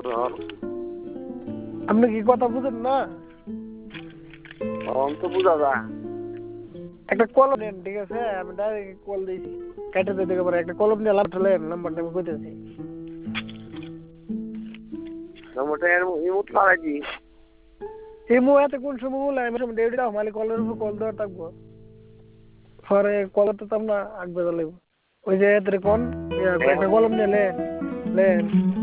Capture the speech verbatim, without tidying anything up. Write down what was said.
আপনি কি কথা বুঝেন না? তো বুঝা যা একটা কলম নেন, ঠিক আছে? আমি ডাইরেক্ট কল দিয়েছি, কেটে দিতে পারে। একটা কলম নিয়ে লাভ ঠেলেন, নাম্বারটা আমি কইতেছি। নম্বরটা এর ইমোট লাগাইছি। এই মুহূর্তে কোন সময় বলে আমি সময় ডেউটি দাও মালিক কলের উপর কল দেওয়া থাকবো। পরে কল তো আমরা আগ বেজা লাগবো। ওই যে এদের কোন একটা কলম নিয়ে লেন লেন